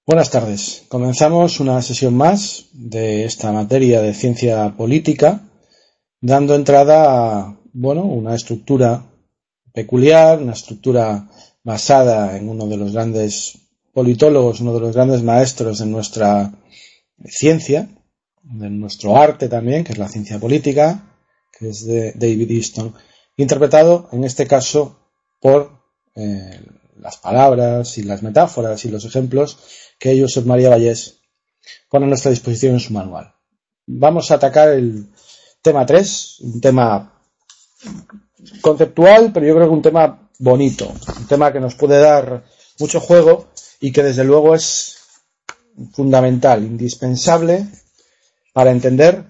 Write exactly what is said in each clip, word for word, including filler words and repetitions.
Buenas tardes. Comenzamos una sesión más de esta materia de ciencia política, dando entrada a, bueno, una estructura peculiar, una estructura basada en uno de los grandes politólogos, uno de los grandes maestros de nuestra ciencia, de nuestro arte también, que es la ciencia política, que es de David Easton, interpretado en este caso por eh, las palabras y las metáforas y los ejemplos que Josep María Vallès pone a nuestra disposición en su manual. Vamos a atacar el tema tres, un tema conceptual, pero yo creo que un tema bonito, un tema que nos puede dar mucho juego y que desde luego es fundamental, indispensable para entender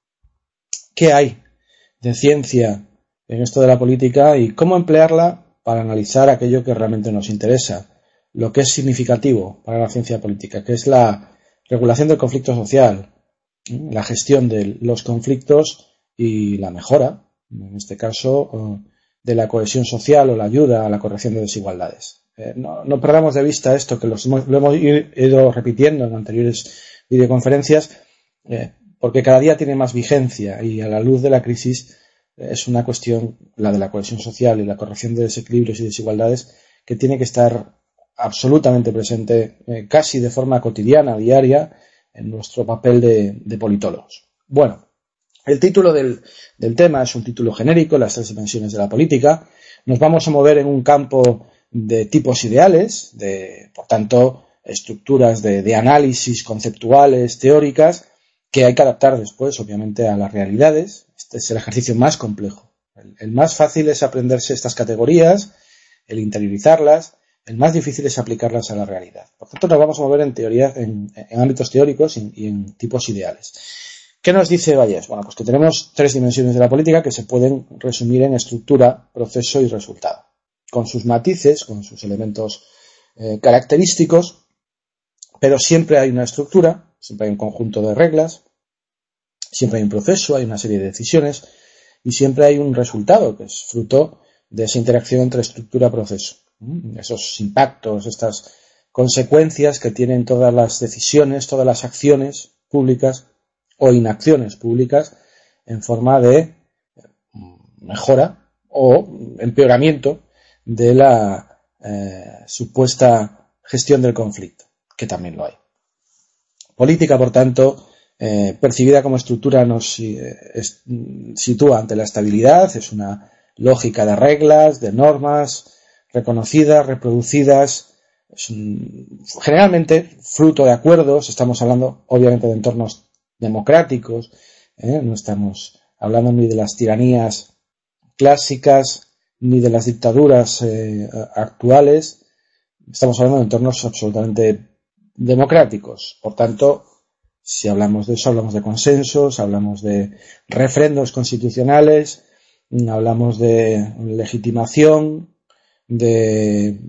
qué hay de ciencia en esto de la política y cómo emplearla para analizar aquello que realmente nos interesa, lo que es significativo para la ciencia política, que es la regulación del conflicto social, la gestión de los conflictos y la mejora, en este caso, de la cohesión social o la ayuda a la corrección de desigualdades. Eh, no, no perdamos de vista esto, que los hemos, lo hemos ido repitiendo en anteriores videoconferencias, eh, porque cada día tiene más vigencia y a la luz de la crisis eh, es una cuestión, la de la cohesión social y la corrección de desequilibrios y desigualdades, que tiene que estar absolutamente presente, eh, casi de forma cotidiana, diaria, en nuestro papel de, de politólogos. Bueno, el título del, del tema es un título genérico, las tres dimensiones de la política. Nos vamos a mover en un campo de tipos ideales, de, por tanto, estructuras de, de análisis conceptuales, teóricas, que hay que adaptar después, obviamente, a las realidades. Este es el ejercicio más complejo. El, el más fácil es aprenderse estas categorías, el interiorizarlas. El más difícil es aplicarlas a la realidad. Por tanto, nos vamos a mover en teoría, en, en ámbitos teóricos y, y en tipos ideales. ¿Qué nos dice Vallès? Bueno, pues que tenemos tres dimensiones de la política que se pueden resumir en estructura, proceso y resultado. Con sus matices, con sus elementos eh, característicos, pero siempre hay una estructura, siempre hay un conjunto de reglas, siempre hay un proceso, hay una serie de decisiones y siempre hay un resultado que es fruto de esa interacción entre estructura y proceso. Esos impactos, estas consecuencias que tienen todas las decisiones, todas las acciones públicas o inacciones públicas en forma de mejora o empeoramiento de la eh, supuesta gestión del conflicto, que también lo hay. Política, por tanto, eh, percibida como estructura, nos eh, es, sitúa ante la estabilidad, es una lógica de reglas, de normas reconocidas, reproducidas, es un, generalmente fruto de acuerdos. Estamos hablando obviamente de entornos democráticos, ¿eh? No estamos hablando ni de las tiranías clásicas ni de las dictaduras eh, actuales, estamos hablando de entornos absolutamente democráticos. Por tanto, si hablamos de eso, hablamos de consensos, hablamos de refrendos constitucionales, hablamos de legitimación, de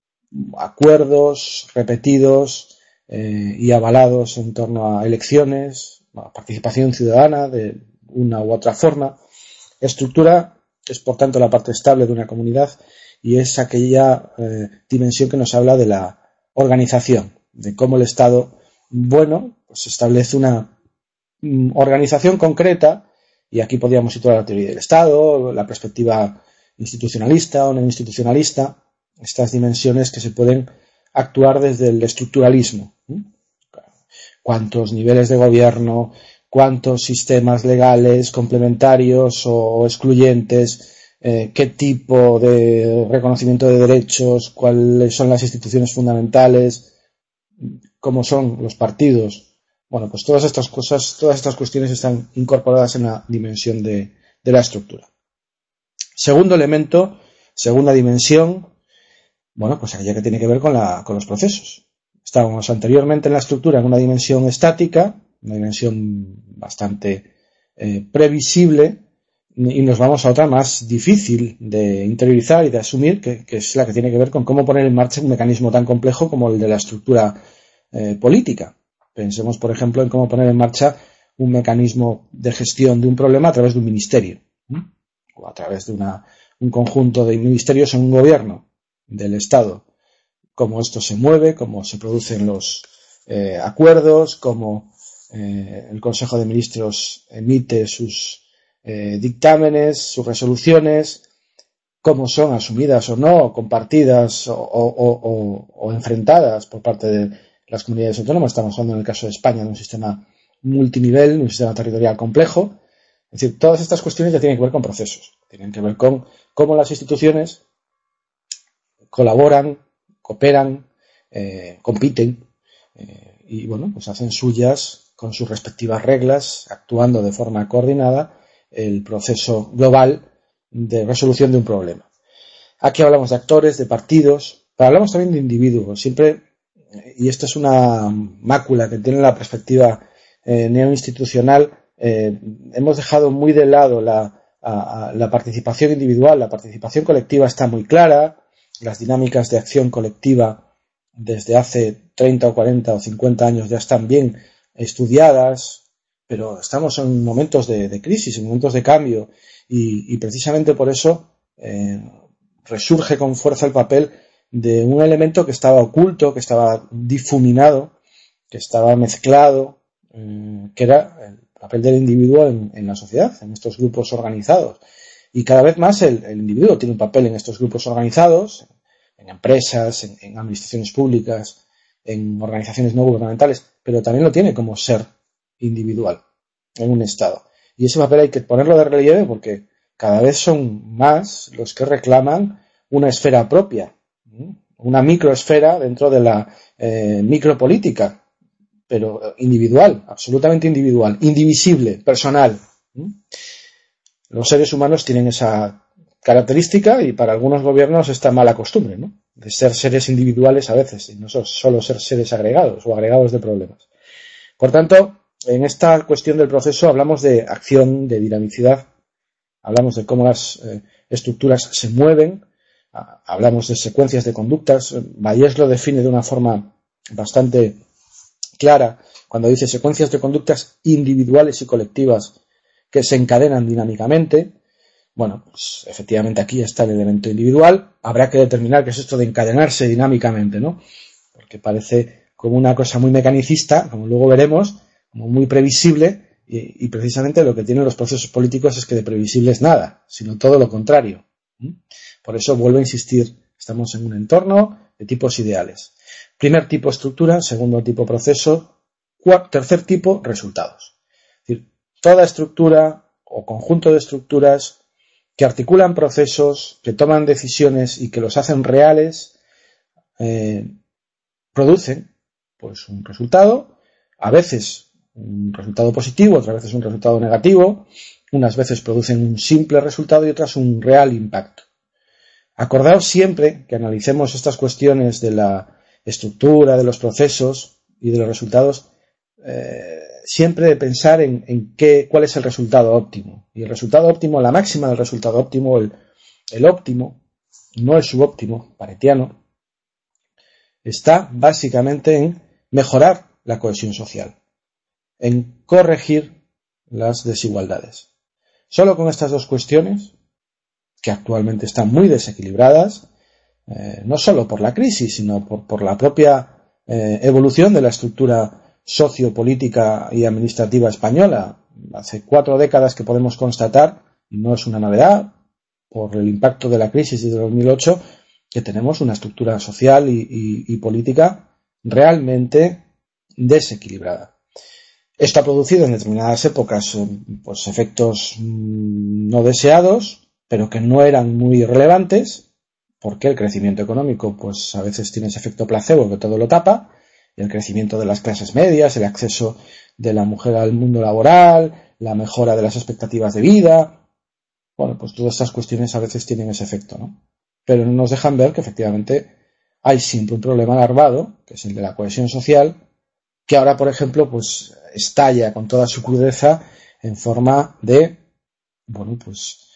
acuerdos repetidos eh, y avalados en torno a elecciones, a participación ciudadana de una u otra forma. Estructura es, por tanto, la parte estable de una comunidad y es aquella eh, dimensión que nos habla de la organización, de cómo el Estado, bueno, pues establece una mm, organización concreta, y aquí podríamos situar la teoría del Estado, la perspectiva institucionalista o no institucionalista, estas dimensiones que se pueden actuar desde el estructuralismo. ¿Cuántos niveles de gobierno, cuántos sistemas legales complementarios o excluyentes, eh, qué tipo de reconocimiento de derechos, cuáles son las instituciones fundamentales, cómo son los partidos? Bueno, pues todas estas cosas, todas estas cuestiones están incorporadas en la dimensión de, de la estructura. Segundo elemento, segunda dimensión, bueno, pues aquella que tiene que ver con, la, con los procesos. Estábamos anteriormente en la estructura en una dimensión estática, una dimensión bastante eh, previsible, y nos vamos a otra más difícil de interiorizar y de asumir, que, que es la que tiene que ver con cómo poner en marcha un mecanismo tan complejo como el de la estructura eh, política. Pensemos, por ejemplo, en cómo poner en marcha un mecanismo de gestión de un problema a través de un ministerio, ¿eh? o a través de una, un conjunto de ministerios en un gobierno del Estado, cómo esto se mueve, cómo se producen los, eh, acuerdos, cómo eh, el Consejo de Ministros emite sus eh, dictámenes, sus resoluciones, cómo son asumidas o no, compartidas o, o, o, o enfrentadas por parte de las comunidades autónomas. Estamos hablando en el caso de España de un sistema multinivel, un sistema territorial complejo. Es decir, todas estas cuestiones ya tienen que ver con procesos, tienen que ver con cómo las instituciones colaboran, cooperan, eh, compiten eh, y bueno, pues hacen suyas con sus respectivas reglas, actuando de forma coordinada el proceso global de resolución de un problema. Aquí hablamos de actores, de partidos, pero hablamos también de individuos. Siempre, y esto es una mácula que tiene la perspectiva eh, neoinstitucional, eh, hemos dejado muy de lado la, a, a, la participación individual. La participación colectiva está muy clara, las dinámicas de acción colectiva desde hace treinta o cuarenta o cincuenta años ya están bien estudiadas, pero estamos en momentos de, de crisis, en momentos de cambio, y, y precisamente por eso eh, resurge con fuerza el papel de un elemento que estaba oculto, que estaba difuminado, que estaba mezclado, eh, que era el papel del individuo en, en la sociedad, en estos grupos organizados. Y cada vez más el, el individuo tiene un papel en estos grupos organizados, en empresas, en, en administraciones públicas, en organizaciones no gubernamentales, pero también lo tiene como ser individual en un Estado. Y ese papel hay que ponerlo de relieve porque cada vez son más los que reclaman una esfera propia, una microesfera dentro de la eh, micropolítica, pero individual, absolutamente individual, indivisible, personal. Los seres humanos tienen esa característica y para algunos gobiernos esta mala costumbre, ¿no?, de ser seres individuales a veces y no solo ser seres agregados o agregados de problemas. Por tanto, en esta cuestión del proceso hablamos de acción, de dinamicidad, hablamos de cómo las eh, estructuras se mueven, hablamos de secuencias de conductas. Bayes lo define de una forma bastante clara cuando dice secuencias de conductas individuales y colectivas que se encadenan dinámicamente. Bueno, pues efectivamente aquí está el elemento individual. Habrá que determinar qué es esto de encadenarse dinámicamente, ¿no? Porque parece como una cosa muy mecanicista, como luego veremos, como muy previsible, y, y precisamente lo que tienen los procesos políticos es que de previsible es nada, sino todo lo contrario. Por eso vuelvo a insistir, estamos en un entorno de tipos ideales. Primer tipo, estructura; segundo tipo, proceso; cuarto, tercer tipo, resultados. Es decir, toda estructura o conjunto de estructuras que articulan procesos, que toman decisiones y que los hacen reales, eh, producen pues un resultado, a veces un resultado positivo, otras veces un resultado negativo, unas veces producen un simple resultado y otras un real impacto. Acordaos siempre que analicemos estas cuestiones de la estructura, de los procesos y de los resultados, eh, siempre de pensar en, en qué, cuál es el resultado óptimo. Y el resultado óptimo, la máxima del resultado óptimo, el, el óptimo, no el subóptimo, paretiano, está básicamente en mejorar la cohesión social, en corregir las desigualdades. Solo con estas dos cuestiones, que actualmente están muy desequilibradas, eh, no solo por la crisis, sino por, por la propia eh, evolución de la estructura sociopolítica y administrativa española. Hace cuatro décadas que podemos constatar, y no es una novedad, por el impacto de la crisis de dos mil ocho, que tenemos una estructura social y, y, y política realmente desequilibrada. Esto ha producido en determinadas épocas pues, efectos no deseados, pero que no eran muy relevantes, porque el crecimiento económico pues a veces tiene ese efecto placebo que todo lo tapa, y el crecimiento de las clases medias, el acceso de la mujer al mundo laboral, la mejora de las expectativas de vida. Bueno, pues todas estas cuestiones a veces tienen ese efecto, ¿no? Pero no nos dejan ver que efectivamente hay siempre un problema larvado, que es el de la cohesión social, que ahora, por ejemplo, pues estalla con toda su crudeza en forma de, bueno, pues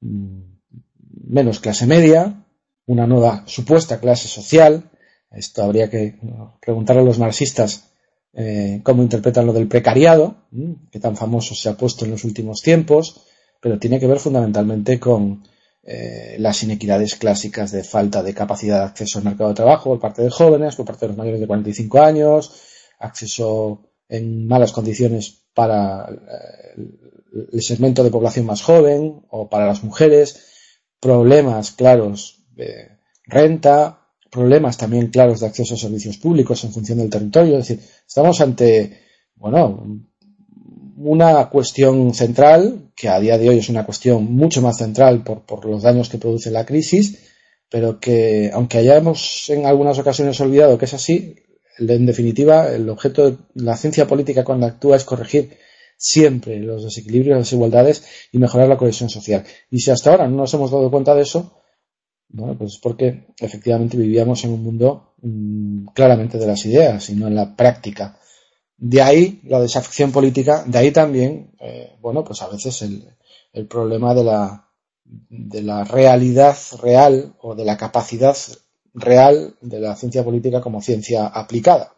menos clase media, una nueva supuesta clase social. Esto habría que preguntarle a los marxistas eh, cómo interpretan lo del precariado, ¿eh? que tan famoso se ha puesto en los últimos tiempos, pero tiene que ver fundamentalmente con eh, las inequidades clásicas de falta de capacidad de acceso al mercado de trabajo por parte de jóvenes, por parte de los mayores de cuarenta y cinco años, acceso en malas condiciones para el segmento de población más joven o para las mujeres, problemas claros de renta, problemas también claros de acceso a servicios públicos en función del territorio. Es decir, estamos ante, bueno, una cuestión central, que a día de hoy es una cuestión mucho más central por, por los daños que produce la crisis, pero que, aunque hayamos en algunas ocasiones olvidado que es así, en definitiva, el objeto de la ciencia política cuando actúa es corregir siempre los desequilibrios, las desigualdades y mejorar la cohesión social. Y si hasta ahora no nos hemos dado cuenta de eso, bueno, pues es porque efectivamente vivíamos en un mundo mmm, claramente de las ideas y no en la práctica. De ahí la desafección política, de ahí también, eh, bueno, pues a veces el, el problema de la, de la realidad real o de la capacidad real de la ciencia política como ciencia aplicada.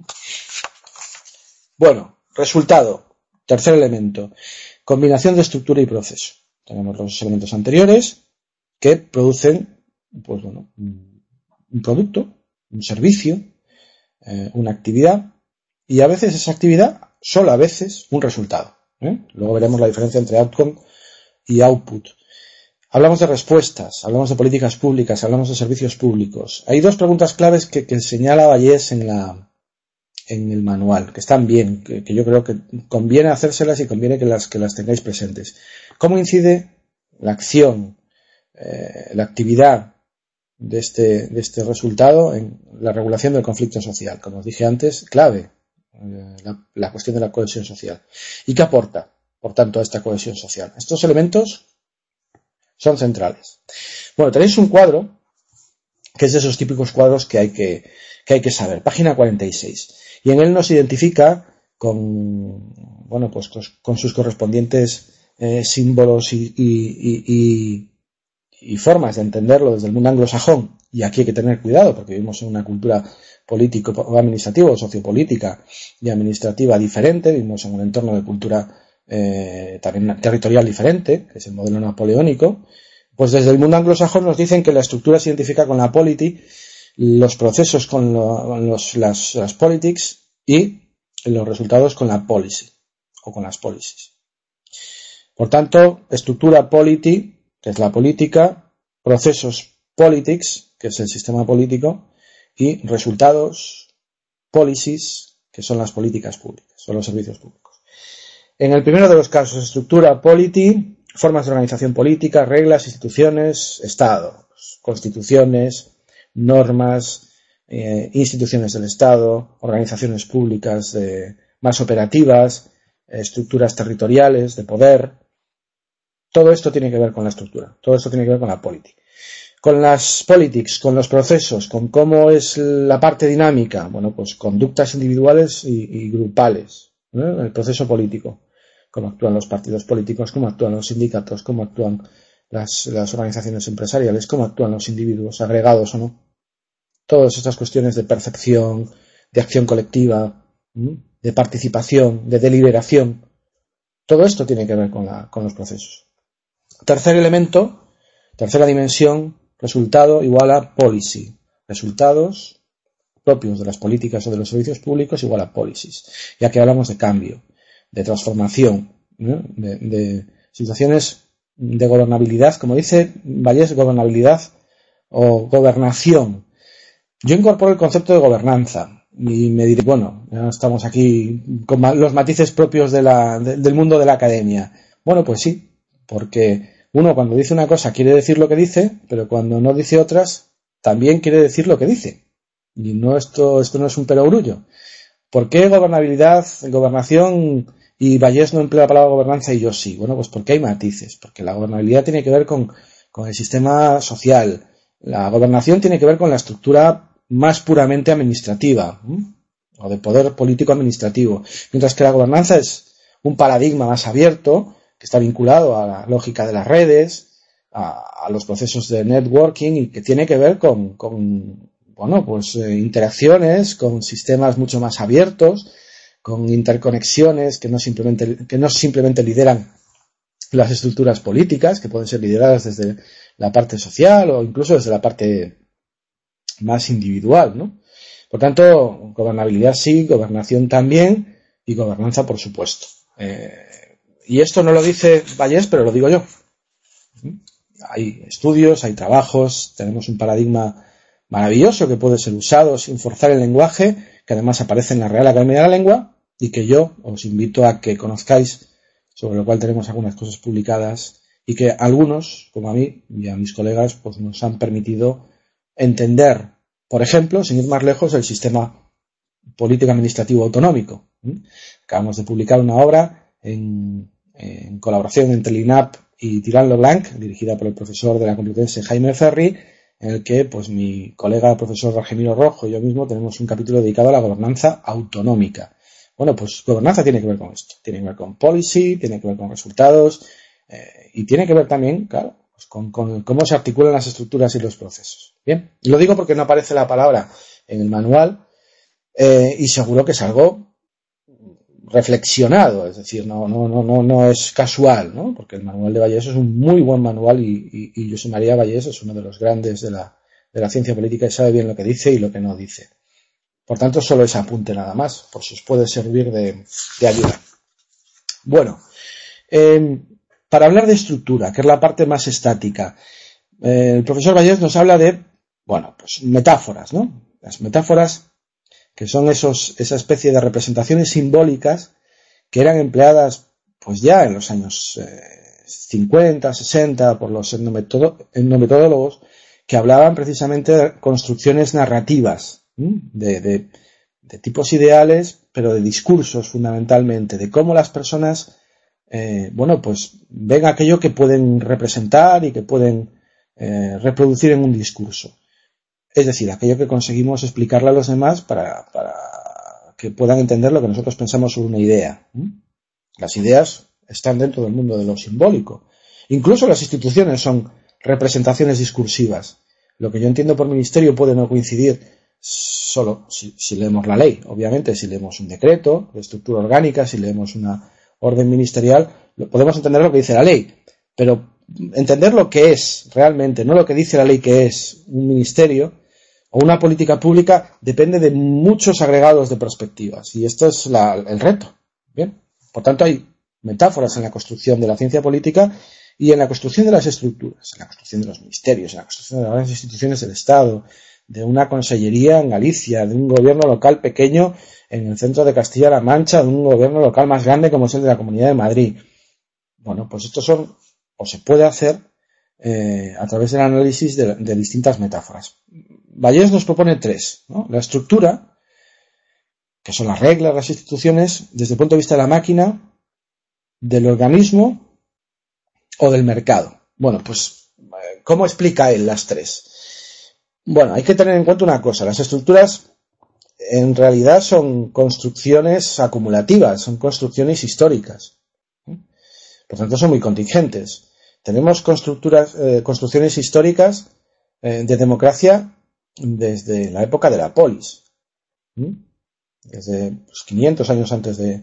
Bueno, resultado, tercer elemento, combinación de estructura y proceso. Tenemos los elementos anteriores que producen, pues bueno, un producto, un servicio, eh, una actividad, y a veces esa actividad, solo a veces, un resultado. ¿eh? Luego veremos la diferencia entre outcome y output. Hablamos de respuestas, hablamos de políticas públicas, hablamos de servicios públicos. Hay dos preguntas claves que, que señala Vallès en, la, en el manual, que están bien, que, que yo creo que conviene hacérselas y conviene que las, que las tengáis presentes. ¿Cómo incide la acción, eh, la actividad de este, de este resultado en la regulación del conflicto social? Como os dije antes, clave. La, la cuestión de la cohesión social. ¿Y qué aporta, por tanto, a esta cohesión social? Estos elementos son centrales. Bueno, tenéis un cuadro que es de esos típicos cuadros que hay que, que hay que saber. Página cuarenta y seis. Y en él nos identifica con, bueno, pues con sus correspondientes eh, símbolos y, y, y, y, y formas de entenderlo desde el mundo anglosajón. Y aquí hay que tener cuidado porque vivimos en una cultura político o administrativa o sociopolítica y administrativa diferente, vivimos en un entorno de cultura eh, también territorial diferente, que es el modelo napoleónico. Pues desde el mundo anglosajón nos dicen que la estructura se identifica con la polity, los procesos con, lo, con los, las, las politics y los resultados con la policy o con las policies. Por tanto, estructura polity, que es la política, procesos politics, que es el sistema político, y resultados, policies, que son las políticas públicas, son los servicios públicos. En el primero de los casos, estructura, polity, formas de organización política, reglas, instituciones, Estado, constituciones, normas, eh, instituciones del Estado, organizaciones públicas de, más operativas, eh, estructuras territoriales de poder. Todo esto tiene que ver con la estructura, todo esto tiene que ver con la política. Con las politics, con los procesos, con cómo es la parte dinámica, bueno, pues conductas individuales y, y grupales, ¿eh? El proceso político, cómo actúan los partidos políticos, cómo actúan los sindicatos, cómo actúan las, las organizaciones empresariales, cómo actúan los individuos, agregados o no. Todas estas cuestiones de percepción, de acción colectiva, ¿eh? De participación, de deliberación, todo esto tiene que ver con, la, con los procesos. Tercer elemento, tercera dimensión, resultado igual a policy. Resultados propios de las políticas o de los servicios públicos igual a policies. Ya que hablamos de cambio, de transformación, ¿no? de, de situaciones de gobernabilidad, como dice Vallès, gobernabilidad o gobernación. Yo incorporo el concepto de gobernanza y me diré, bueno, ya estamos aquí con los matices propios de la, de, del mundo de la academia. Bueno, pues sí, porque uno cuando dice una cosa quiere decir lo que dice, pero cuando no dice otras también quiere decir lo que dice. Y no esto, esto no es un perogrullo. ¿Por qué gobernabilidad, gobernación y Vallès no emplea la palabra gobernanza y yo sí? Bueno, pues porque hay matices. Porque la gobernabilidad tiene que ver con, con el sistema social. La gobernación tiene que ver con la estructura más puramente administrativa, ¿eh? O de poder político administrativo. Mientras que la gobernanza es un paradigma más abierto que está vinculado a la lógica de las redes, a, a los procesos de networking y que tiene que ver con, con bueno, pues eh, interacciones, con sistemas mucho más abiertos, con interconexiones que no simplemente que no simplemente lideran las estructuras políticas, que pueden ser lideradas desde la parte social o incluso desde la parte más individual, ¿no? Por tanto, gobernabilidad sí, gobernación también y gobernanza por supuesto. Eh, y esto no lo dice Vallès, pero lo digo yo. Hay estudios, hay trabajos, tenemos un paradigma maravilloso que puede ser usado sin forzar el lenguaje, que además aparece en la Real Academia de la Lengua y que yo os invito a que conozcáis, sobre lo cual tenemos algunas cosas publicadas y que algunos, como a mí y a mis colegas, pues nos han permitido entender, por ejemplo, sin ir más lejos, el sistema político administrativo autonómico. Acabamos de publicar una obra en, en colaboración entre el I N A P y Tirant lo Blanc, dirigida por el profesor de la Complutense Jaime Ferri, en el que pues mi colega el profesor Ragemiro Rojo y yo mismo tenemos un capítulo dedicado a la gobernanza autonómica. Bueno, pues gobernanza tiene que ver con esto, tiene que ver con policy, tiene que ver con resultados eh, y tiene que ver también, claro, pues con, con cómo se articulan las estructuras y los procesos. Bien, y lo digo porque no aparece la palabra en el manual eh, y seguro que es algo reflexionado, es decir, no, no, no, no, no es casual, ¿no? Porque el manual de Vallès es un muy buen manual y, y, y Josep María Vallès es uno de los grandes de la, de la ciencia política y sabe bien lo que dice y lo que no dice. Por tanto, solo ese apunte nada más, por si os puede servir de, de ayuda. Bueno, eh, para hablar de estructura, que es la parte más estática, eh, el profesor Vallès nos habla de, bueno, pues metáforas, ¿no? Las metáforas que son esos, esa especie de representaciones simbólicas que eran empleadas pues ya en los años eh, cincuenta, sesenta por los etnometodólogos que hablaban precisamente de construcciones narrativas de, de, de tipos ideales, pero de discursos fundamentalmente, de cómo las personas eh, bueno, pues ven aquello que pueden representar y que pueden eh, reproducir en un discurso. Es decir, aquello que conseguimos explicarle a los demás para, para que puedan entender lo que nosotros pensamos sobre una idea. Las ideas están dentro del mundo de lo simbólico. Incluso las instituciones son representaciones discursivas. Lo que yo entiendo por ministerio puede no coincidir solo si, si leemos la ley. Obviamente, si leemos un decreto de estructura orgánica, si leemos una orden ministerial, podemos entender lo que dice la ley. Pero entender lo que es realmente, no lo que dice la ley que es un ministerio, o una política pública depende de muchos agregados de perspectivas y esto es la, el reto. Bien, por tanto hay metáforas en la construcción de la ciencia política y en la construcción de las estructuras, en la construcción de los ministerios, en la construcción de las instituciones del Estado, de una consellería en Galicia, de un gobierno local pequeño en el centro de Castilla-La Mancha, de un gobierno local más grande como es el de la Comunidad de Madrid. Bueno, pues estos son, o se puede hacer eh, a través del análisis de, de distintas metáforas. Vallès nos propone tres, ¿no? La estructura, que son las reglas, las instituciones, desde el punto de vista de la máquina, del organismo o del mercado. Bueno, pues, ¿cómo explica él las tres? Bueno, hay que tener en cuenta una cosa, las estructuras en realidad son construcciones acumulativas, son construcciones históricas. Por tanto, son muy contingentes. Tenemos constructuras, eh, construcciones históricas eh, de democracia desde la época de la polis, ¿Mm? desde pues, quinientos años antes de,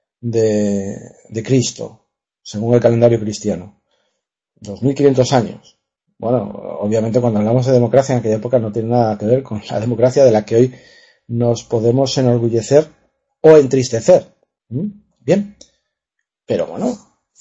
de, de Cristo, según el calendario cristiano, dos mil quinientos años. Bueno, obviamente cuando hablamos de democracia en aquella época no tiene nada que ver con la democracia de la que hoy nos podemos enorgullecer o entristecer. ¿Mm? Bien, pero bueno,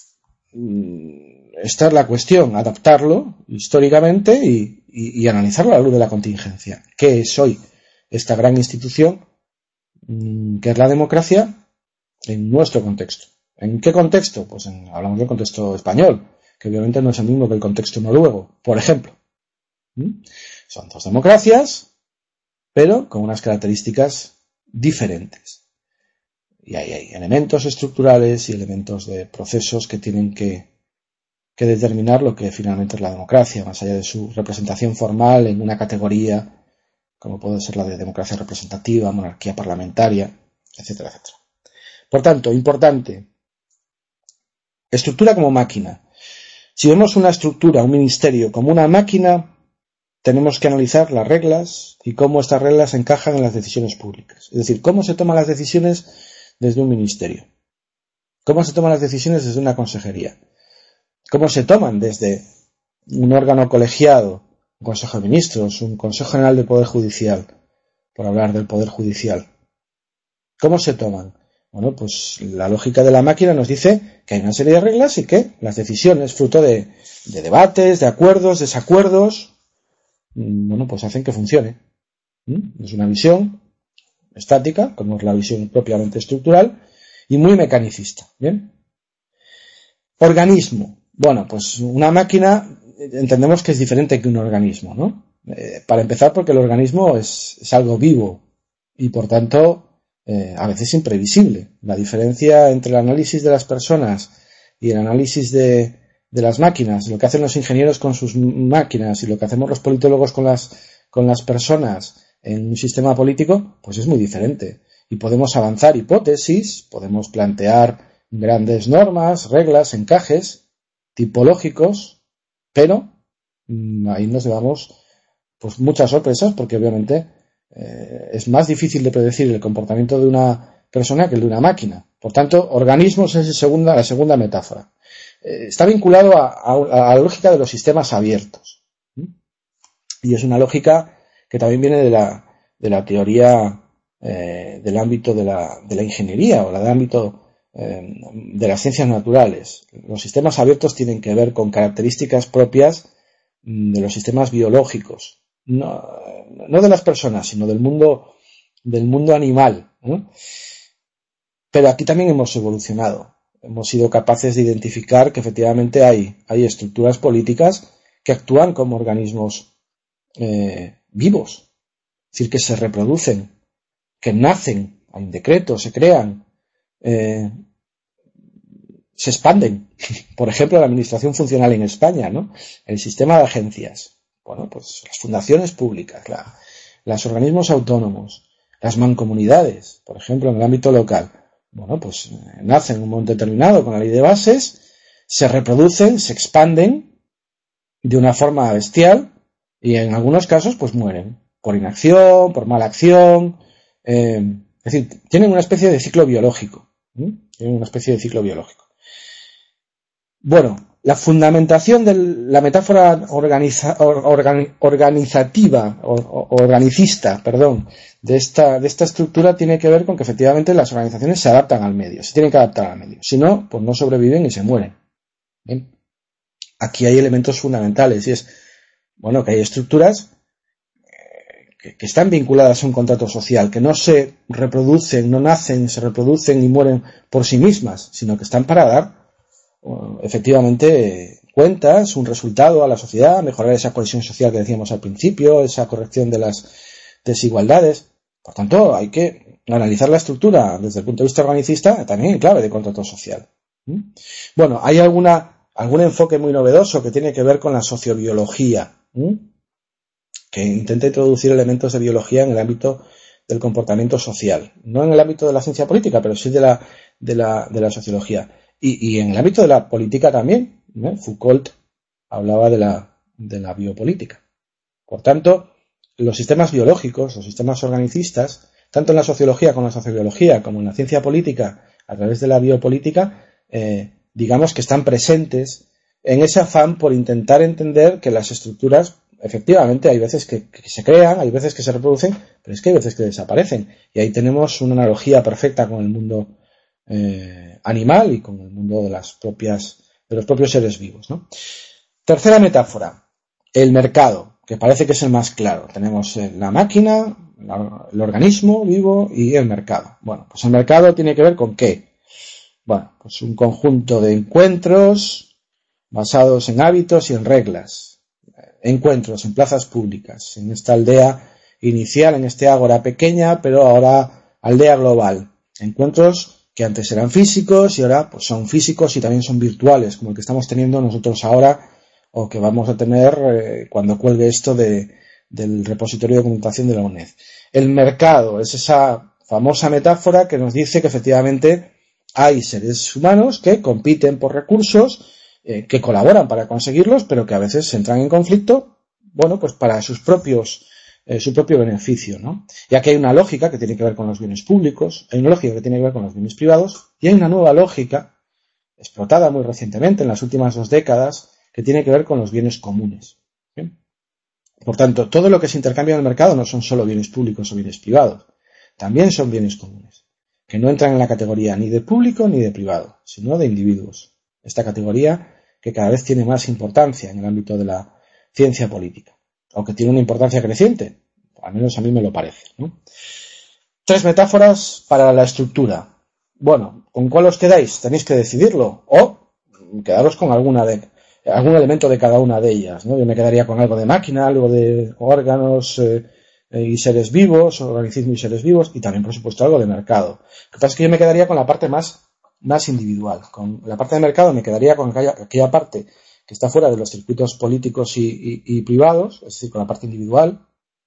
esta es la cuestión, adaptarlo históricamente y, y, y analizarlo a la luz de la contingencia. ¿Qué es hoy esta gran institución que es la democracia en nuestro contexto? ¿En qué contexto? Pues en, hablamos del contexto español, que obviamente no es el mismo que el contexto noruego, por ejemplo. ¿Mm? Son dos democracias, pero con unas características diferentes. Y ahí hay elementos estructurales y elementos de procesos que tienen que, que determinar lo que finalmente es la democracia, más allá de su representación formal en una categoría, como puede ser la de democracia representativa, monarquía parlamentaria, etcétera, etcétera. Por tanto, importante, estructura como máquina. Si vemos una estructura, un ministerio, como una máquina, tenemos que analizar las reglas y cómo estas reglas encajan en las decisiones públicas. Es decir, cómo se toman las decisiones desde un ministerio. ¿Cómo se toman las decisiones desde una consejería? ¿Cómo se toman desde un órgano colegiado, un Consejo de Ministros, un Consejo General del Poder Judicial? por hablar del Poder Judicial. ¿Cómo se toman? Bueno, pues la lógica de la máquina nos dice que hay una serie de reglas y que las decisiones, fruto de, de debates, de acuerdos, desacuerdos, bueno, pues hacen que funcione. ¿Mm? Es una visión estática, como es la visión propiamente estructural, y muy mecanicista. ¿Bien? Organismo. Bueno, pues una máquina entendemos que es diferente que un organismo, ¿no? Eh, para empezar, porque el organismo es, es algo vivo y, por tanto, Eh, a veces imprevisible. La diferencia entre el análisis de las personas y el análisis de, de las máquinas, lo que hacen los ingenieros con sus máquinas y lo que hacemos los politólogos con las, con las personas en un sistema político, pues es muy diferente. Y podemos avanzar hipótesis, podemos plantear grandes normas, reglas, encajes tipológicos, pero mmm, ahí nos llevamos pues muchas sorpresas, porque obviamente Eh, es más difícil de predecir el comportamiento de una persona que el de una máquina. Por tanto, organismos es la segunda, la segunda metáfora. Eh, está vinculado a, a, a la lógica de los sistemas abiertos. ¿Mm? Y es una lógica que también viene de la, de la teoría eh, del ámbito de la, de la ingeniería o del ámbito eh, de las ciencias naturales. Los sistemas abiertos tienen que ver con características propias de los sistemas biológicos. No, no de las personas, sino del mundo, del mundo animal, ¿no? Pero aquí también hemos evolucionado. Hemos sido capaces de identificar que efectivamente hay, hay estructuras políticas que actúan como organismos eh, vivos. Es decir, que se reproducen, que nacen, hay un decreto, se crean, eh, se expanden. Por ejemplo, la administración funcional en España, ¿no? El sistema de agencias. Bueno, pues las fundaciones públicas, la, los organismos autónomos, las mancomunidades, por ejemplo, en el ámbito local. Bueno, pues eh, nacen en un momento determinado con la ley de bases, se reproducen, se expanden de una forma bestial y en algunos casos pues mueren por inacción, por mala acción. Eh, es decir, tienen una especie de ciclo biológico. ¿eh? Tienen una especie de ciclo biológico. Bueno, la fundamentación de la metáfora organiza, organi, organizativa o, o organicista, perdón, de esta, de esta estructura tiene que ver con que efectivamente las organizaciones se adaptan al medio, se tienen que adaptar al medio. Si no, pues no sobreviven y se mueren. ¿Bien? Aquí hay elementos fundamentales y es, bueno, que hay estructuras que, que están vinculadas a un contrato social, que no se reproducen, no nacen, se reproducen y mueren por sí mismas, sino que están para dar efectivamente cuentas, un resultado a la sociedad, mejorar esa cohesión social que decíamos al principio, esa corrección de las desigualdades. Por tanto, hay que analizar la estructura desde el punto de vista organicista también en clave de contrato social. ¿Mm? Bueno, hay alguna algún enfoque muy novedoso que tiene que ver con la sociobiología, ¿Mm? que intenta introducir elementos de biología en el ámbito del comportamiento social, no en el ámbito de la ciencia política, pero sí de la de la de la sociología. Y, y en el ámbito de la política también, ¿eh? Foucault hablaba de la, de la biopolítica. Por tanto, los sistemas biológicos, los sistemas organicistas, tanto en la sociología como en la sociobiología, como en la ciencia política, a través de la biopolítica, eh, digamos que están presentes en ese afán por intentar entender que las estructuras, efectivamente, hay veces que, que se crean, hay veces que se reproducen, pero es que hay veces que desaparecen. Y ahí tenemos una analogía perfecta con el mundo Eh, animal y con el mundo de las propias de los propios seres vivos, ¿no? Tercera metáfora, el mercado, que parece que es el más claro. Tenemos la máquina, la, el organismo vivo y el mercado. Bueno, pues el mercado tiene que ver con ¿qué? Bueno, pues un conjunto de encuentros basados en hábitos y en reglas. Encuentros en plazas públicas, en esta aldea inicial, en este ágora pequeña, pero ahora aldea global. Encuentros que antes eran físicos y ahora pues son físicos y también son virtuales, como el que estamos teniendo nosotros ahora o que vamos a tener eh, cuando cuelgue esto de, del repositorio de documentación de la UNED. El mercado es esa famosa metáfora que nos dice que efectivamente hay seres humanos que compiten por recursos, eh, que colaboran para conseguirlos, pero que a veces entran en conflicto, bueno, pues para sus propios Eh, su propio beneficio, ¿no? Ya que hay una lógica que tiene que ver con los bienes públicos, hay una lógica que tiene que ver con los bienes privados y hay una nueva lógica explotada muy recientemente en las últimas dos décadas que tiene que ver con los bienes comunes. ¿Bien? Por tanto, todo lo que se intercambia en el mercado no son solo bienes públicos o bienes privados, también son bienes comunes, que no entran en la categoría ni de público ni de privado, sino de individuos. Esta categoría que cada vez tiene más importancia en el ámbito de la ciencia política, aunque tiene una importancia creciente, al menos a mí me lo parece, ¿no? Tres metáforas para la estructura. Bueno, ¿con cuál os quedáis? Tenéis que decidirlo, o quedaros con alguna de, algún elemento de cada una de ellas, ¿no? Yo me quedaría con algo de máquina, algo de órganos eh, y seres vivos, organismos y seres vivos, y también, por supuesto, algo de mercado. Lo que pasa es que yo me quedaría con la parte más, más individual. Con la parte de mercado me quedaría con aquella, aquella parte que está fuera de los circuitos políticos y, y, y privados, es decir, con la parte individual.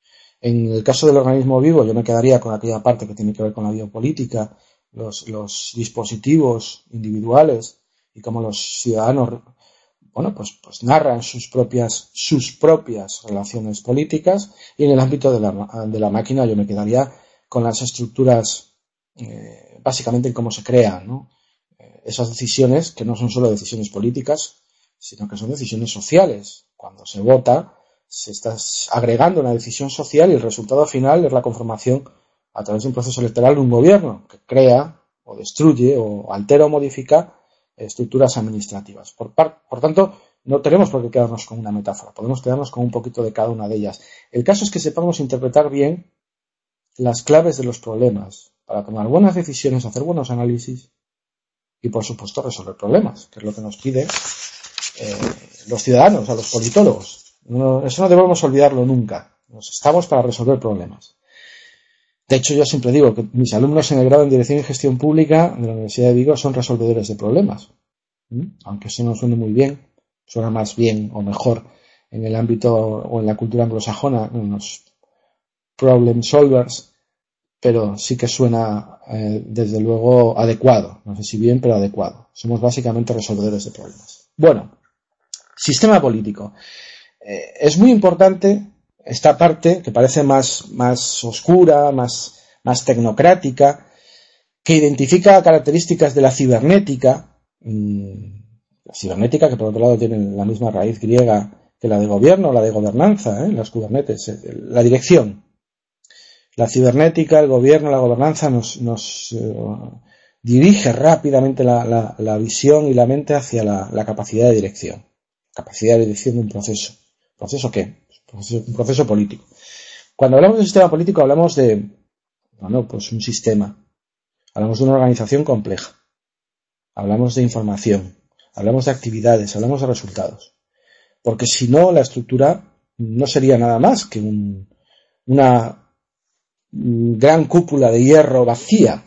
En el caso del organismo vivo, yo me quedaría con aquella parte que tiene que ver con la biopolítica, los, los dispositivos individuales y cómo los ciudadanos, bueno, pues, pues narran sus propias, sus propias relaciones políticas. Y en el ámbito de la, de la máquina, yo me quedaría con las estructuras, eh, básicamente en cómo se crean, ¿no? Eh, esas decisiones que no son solo decisiones políticas, sino que son decisiones sociales. Cuando se vota, se está agregando una decisión social y el resultado final es la conformación a través de un proceso electoral de un gobierno que crea o destruye o altera o modifica estructuras administrativas. Por, par, por tanto, no tenemos por qué quedarnos con una metáfora, podemos quedarnos con un poquito de cada una de ellas. El caso es que sepamos interpretar bien las claves de los problemas para tomar buenas decisiones, hacer buenos análisis y, por supuesto, resolver problemas, que es lo que nos pide eh, los ciudadanos, a los politólogos. No, eso no debemos olvidarlo nunca. Nos estamos para resolver problemas. De hecho, yo siempre digo que mis alumnos en el grado en Dirección y Gestión Pública de la Universidad de Vigo son resolvedores de problemas. ¿Mm? Aunque eso no suene muy bien, suena más bien o mejor en el ámbito o en la cultura anglosajona, unos problem solvers, pero sí que suena eh, desde luego adecuado. No sé si bien, pero adecuado. Somos básicamente resolvedores de problemas. Bueno, sistema político. Eh, es muy importante esta parte que parece más, más oscura, más, más tecnocrática, que identifica características de la cibernética, mmm, la cibernética que por otro lado tiene la misma raíz griega que la de gobierno, la de gobernanza, ¿eh? Las kubernetes, eh, la dirección. La cibernética, el gobierno, la gobernanza nos, nos eh, dirige rápidamente la, la, la visión y la mente hacia la, la capacidad de dirección, capacidad de dirección de un proceso. ¿Proceso qué? Un proceso político. Cuando hablamos de sistema político hablamos de, bueno, pues un sistema. Hablamos de una organización compleja. Hablamos de información. Hablamos de actividades. Hablamos de resultados. Porque si no, la estructura no sería nada más que un, una gran cúpula de hierro vacía.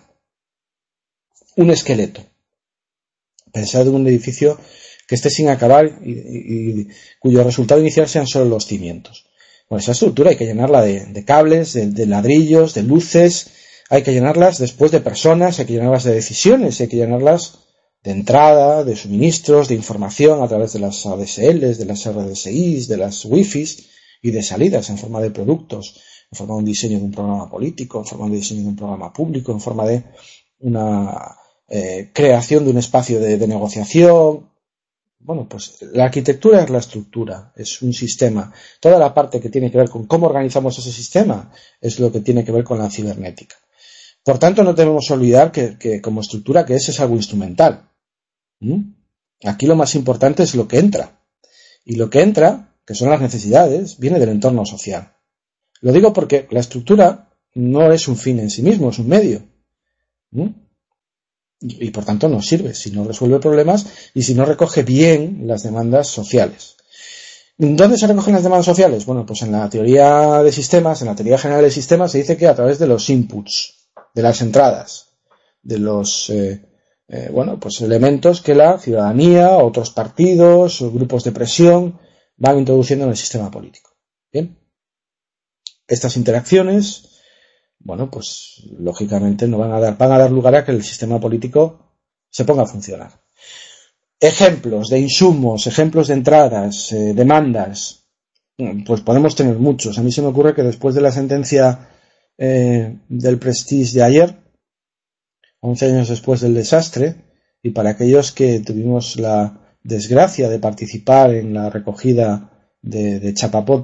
Un esqueleto. Pensad en un edificio que esté sin acabar y, y, y cuyo resultado inicial sean solo los cimientos. Bueno, esa estructura hay que llenarla de, de cables, de, de ladrillos, de luces, hay que llenarlas después de personas, hay que llenarlas de decisiones, hay que llenarlas de entrada, de suministros, de información a través de las A D S Ls, de las R D S Is, de las Wi-Fis y de salidas en forma de productos, en forma de un diseño de un programa político, en forma de diseño de un programa público, en forma de una eh, creación de un espacio de, de negociación. Bueno, pues la arquitectura es la estructura, es un sistema. Toda la parte que tiene que ver con cómo organizamos ese sistema es lo que tiene que ver con la cibernética. Por tanto, no debemos olvidar que, que como estructura que es, es algo instrumental. ¿Mm? Aquí lo más importante es lo que entra. Y lo que entra, que son las necesidades, viene del entorno social. Lo digo porque la estructura no es un fin en sí mismo, es un medio. ¿Mm? Y, y por tanto no sirve si no resuelve problemas y si no recoge bien las demandas sociales. ¿Dónde se recogen las demandas sociales? Bueno, pues en la teoría de sistemas, en la teoría general de sistemas, se dice que a través de los inputs, de las entradas, de los eh, eh, bueno, pues elementos que la ciudadanía, otros partidos, o grupos de presión van introduciendo en el sistema político. Bien, estas interacciones, bueno, pues lógicamente no van a dar, van a dar lugar a que el sistema político se ponga a funcionar. Ejemplos de insumos, ejemplos de entradas, eh, demandas, pues podemos tener muchos. A mí se me ocurre que después de la sentencia eh, del Prestige de ayer, once años después del desastre, y para aquellos que tuvimos la desgracia de participar en la recogida de, de chapapote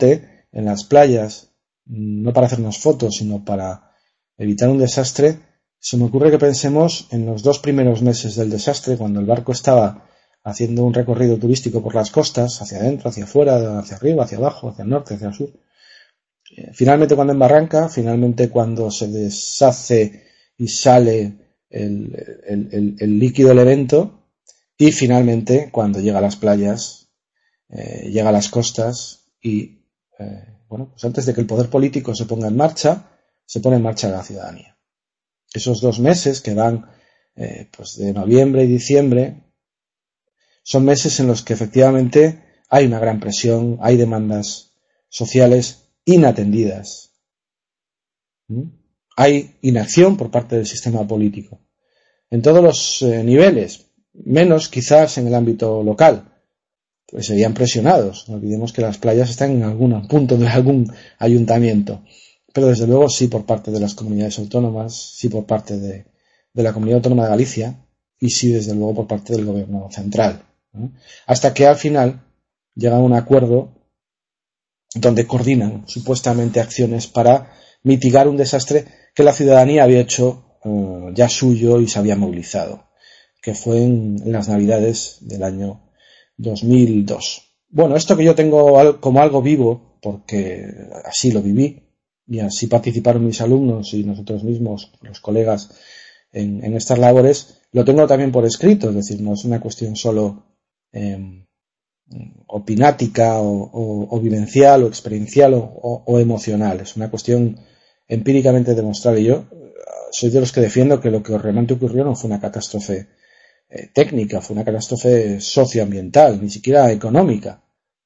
en las playas, no para hacernos fotos, sino para evitar un desastre, se me ocurre que pensemos en los dos primeros meses del desastre, cuando el barco estaba haciendo un recorrido turístico por las costas, hacia adentro, hacia afuera, hacia arriba, hacia abajo, hacia el norte, hacia el sur. Finalmente cuando embarranca, finalmente cuando se deshace y sale el, el, el, el líquido del evento, y finalmente cuando llega a las playas, eh, llega a las costas y, eh, bueno, pues antes de que el poder político se ponga en marcha, se pone en marcha la ciudadanía. Esos dos meses que van eh, pues de noviembre y diciembre son meses en los que efectivamente hay una gran presión, hay demandas sociales inatendidas. ¿Mm? Hay inacción por parte del sistema político. En todos los eh, niveles, menos quizás en el ámbito local, pues serían presionados. No olvidemos que las playas están en algún punto de algún ayuntamiento. Pero desde luego sí por parte de las comunidades autónomas, sí por parte de, de la Comunidad Autónoma de Galicia y sí desde luego por parte del gobierno central, ¿no? Hasta que al final llega a un acuerdo donde coordinan supuestamente acciones para mitigar un desastre que la ciudadanía había hecho uh, ya suyo y se había movilizado, que fue en, en las Navidades del año dos mil dos. Bueno, esto que yo tengo como algo vivo, porque así lo viví, y así participaron mis alumnos y nosotros mismos, los colegas, en, en estas labores, lo tengo también por escrito, es decir, no es una cuestión solo eh, opinática o, o, o vivencial o experiencial o, o, o emocional, es una cuestión empíricamente demostrable. Yo soy de los que defiendo que lo que realmente ocurrió no fue una catástrofe eh, técnica, fue una catástrofe socioambiental, ni siquiera económica.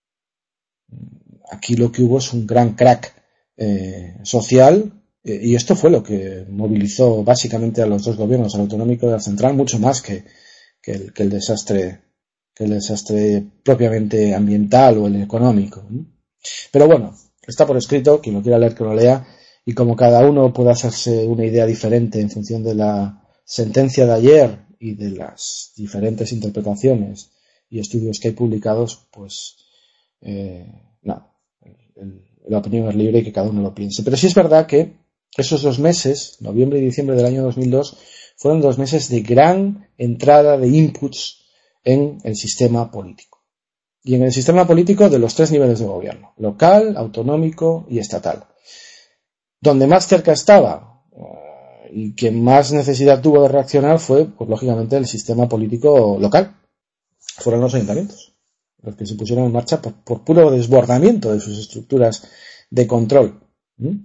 Aquí lo que hubo es un gran crack Eh, social, eh, y esto fue lo que movilizó básicamente a los dos gobiernos, al autonómico y al central, mucho más que, que, el, que el desastre que el desastre propiamente ambiental o el económico, ¿no? Pero bueno, está por escrito, quien lo quiera leer que lo lea, y como cada uno puede hacerse una idea diferente en función de la sentencia de ayer y de las diferentes interpretaciones y estudios que hay publicados, pues eh, no, el, el la opinión es libre y que cada uno lo piense. Pero sí es verdad que esos dos meses, noviembre y diciembre del año dos mil dos, fueron dos meses de gran entrada de inputs en el sistema político. Y en el sistema político de los tres niveles de gobierno, local, autonómico y estatal. Donde más cerca estaba y que más necesidad tuvo de reaccionar fue, pues lógicamente, el sistema político local. Fueron los ayuntamientos los que se pusieron en marcha por, por puro desbordamiento de sus estructuras de control. ¿Mm?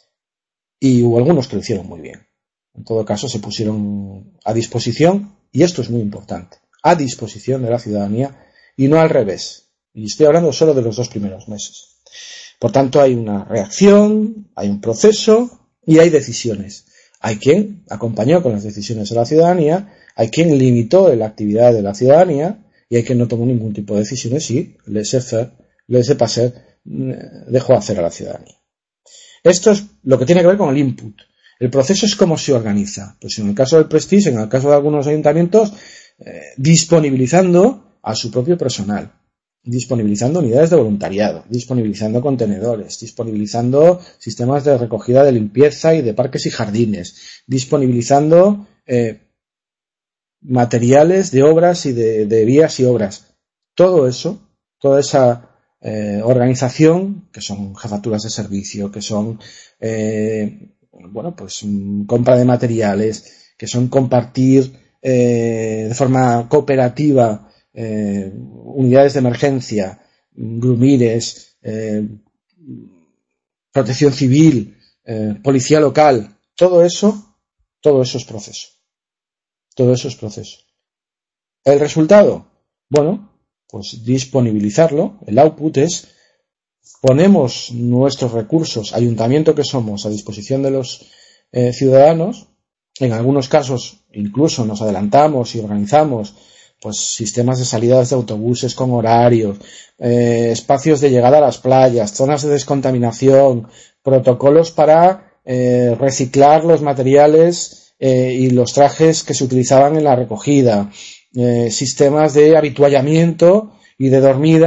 Y hubo algunos que lo hicieron muy bien. En todo caso, se pusieron a disposición, y esto es muy importante, a disposición de la ciudadanía y no al revés. Y estoy hablando solo de los dos primeros meses. Por tanto, hay una reacción, hay un proceso y hay decisiones. Hay quien acompañó con las decisiones a la ciudadanía, hay quien limitó la actividad de la ciudadanía, y hay quien no tomó ningún tipo de decisiones y laissez-faire, laissez-passer, dejó hacer a la ciudadanía. Esto es lo que tiene que ver con el input. El proceso es cómo se organiza. Pues en el caso del Prestige, en el caso de algunos ayuntamientos, eh, disponibilizando a su propio personal, disponibilizando unidades de voluntariado, disponibilizando contenedores, disponibilizando sistemas de recogida de limpieza y de parques y jardines, disponibilizando eh, materiales de obras y de, de vías y obras. Todo eso, toda esa eh, organización, que son jefaturas de servicio, que son eh, bueno, pues compra de materiales, que son compartir eh, de forma cooperativa eh, unidades de emergencia, grumires, eh, protección civil, eh, policía local, todo eso, todo eso es proceso. Todo eso es proceso. ¿El resultado? Bueno, pues disponibilizarlo. El output es ponemos nuestros recursos, ayuntamiento que somos, a disposición de los eh, ciudadanos. En algunos casos incluso nos adelantamos y organizamos pues sistemas de salidas de autobuses con horarios, eh, espacios de llegada a las playas, zonas de descontaminación, protocolos para eh, reciclar los materiales Eh, y los trajes que se utilizaban en la recogida, eh, sistemas de habituallamiento y de dormida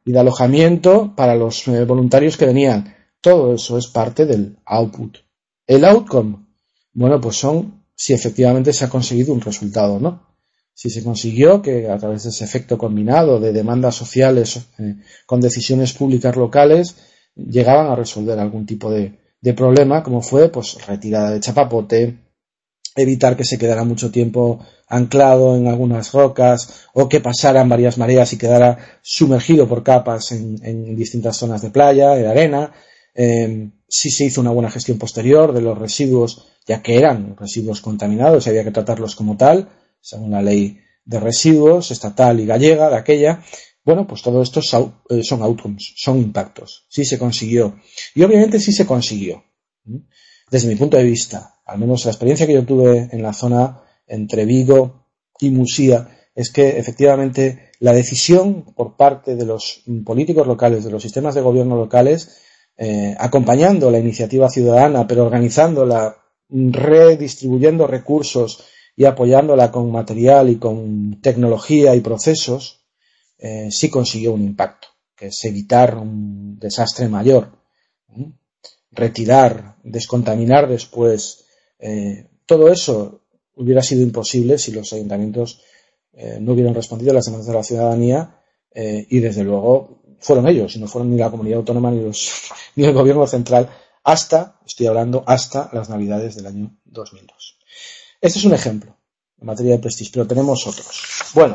y de alojamiento para los eh, voluntarios que venían. Todo eso es parte del output. El outcome, bueno, pues son si efectivamente se ha conseguido un resultado, ¿no? Si se consiguió que a través de ese efecto combinado de demandas sociales eh, con decisiones públicas locales llegaban a resolver algún tipo de, de problema, como fue pues retirada de chapapote, evitar que se quedara mucho tiempo anclado en algunas rocas o que pasaran varias mareas y quedara sumergido por capas en, en distintas zonas de playa, de arena. Eh, si se hizo una buena gestión posterior de los residuos, ya que eran residuos contaminados y había que tratarlos como tal, según la ley de residuos estatal y gallega de aquella. Bueno, pues todo esto son outcomes, son impactos. Sí se consiguió. Y obviamente sí se consiguió. Desde mi punto de vista, al menos la experiencia que yo tuve en la zona entre Vigo y Musía, es que efectivamente la decisión por parte de los políticos locales, de los sistemas de gobierno locales, eh, acompañando la iniciativa ciudadana, pero organizándola, redistribuyendo recursos y apoyándola con material y con tecnología y procesos, eh, sí consiguió un impacto, que es evitar un desastre mayor, ¿eh? Retirar, descontaminar después. Eh, todo eso hubiera sido imposible si los ayuntamientos eh, no hubieran respondido a las demandas de la ciudadanía eh, y desde luego fueron ellos, y no fueron ni la comunidad autónoma ni, los, ni el gobierno central hasta, estoy hablando, hasta las navidades del año dos mil dos. Este es un ejemplo en materia de Prestige, pero tenemos otros. Bueno,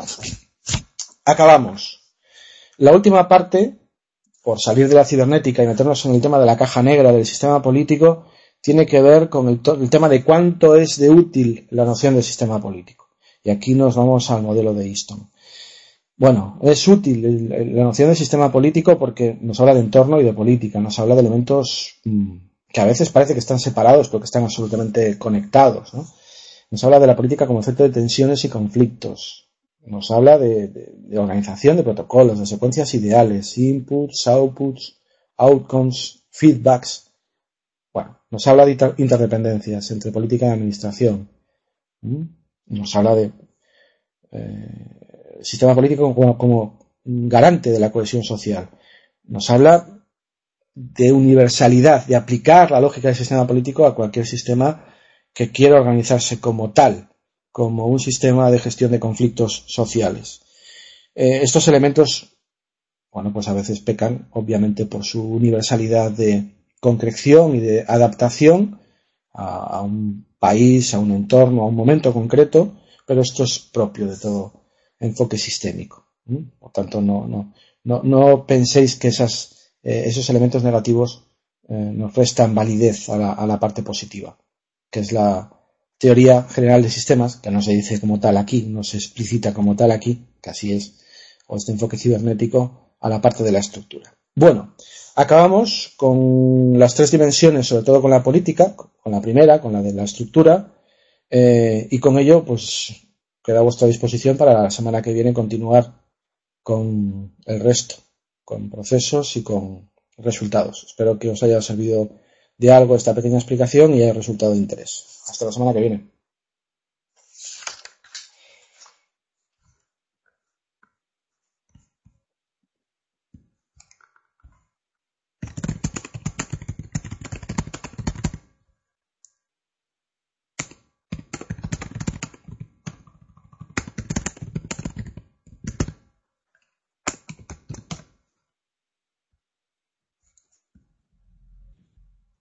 acabamos. La última parte, por salir de la cibernética y meternos en el tema de la caja negra del sistema político, tiene que ver con el, el tema de cuánto es de útil la noción del sistema político. Y aquí nos vamos al modelo de Easton. Bueno, es útil la noción del sistema político porque nos habla de entorno y de política, nos habla de elementos mmm, que a veces parece que están separados, pero que están absolutamente conectados, ¿no? Nos habla de la política como efecto de tensiones y conflictos. Nos habla de, de, de organización de protocolos, de secuencias ideales, inputs, outputs, outcomes, feedbacks. Bueno, nos habla de inter- interdependencias entre política y administración. ¿Mm? Nos habla de eh, sistema político como, como garante de la cohesión social. Nos habla de universalidad, de aplicar la lógica del sistema político a cualquier sistema que quiera organizarse como tal, como un sistema de gestión de conflictos sociales. Eh, estos elementos, bueno, pues a veces pecan, obviamente, por su universalidad de concreción y de adaptación a, a un país, a un entorno, a un momento concreto, pero esto es propio de todo enfoque sistémico. ¿Mm? Por tanto, no, no, no, no penséis que esas, eh, esos elementos negativos eh, nos restan validez a la, a la parte positiva, que es la teoría general de sistemas, que no se dice como tal aquí, no se explicita como tal aquí, que así es, o este enfoque cibernético a la parte de la estructura. Bueno, acabamos con las tres dimensiones, sobre todo con la política, con la primera, con la de la estructura, eh, y con ello, pues, queda a vuestra disposición para la semana que viene continuar con el resto, con procesos y con resultados. Espero que os haya servido de algo esta pequeña explicación y haya resultado de interés. Hasta la semana que viene.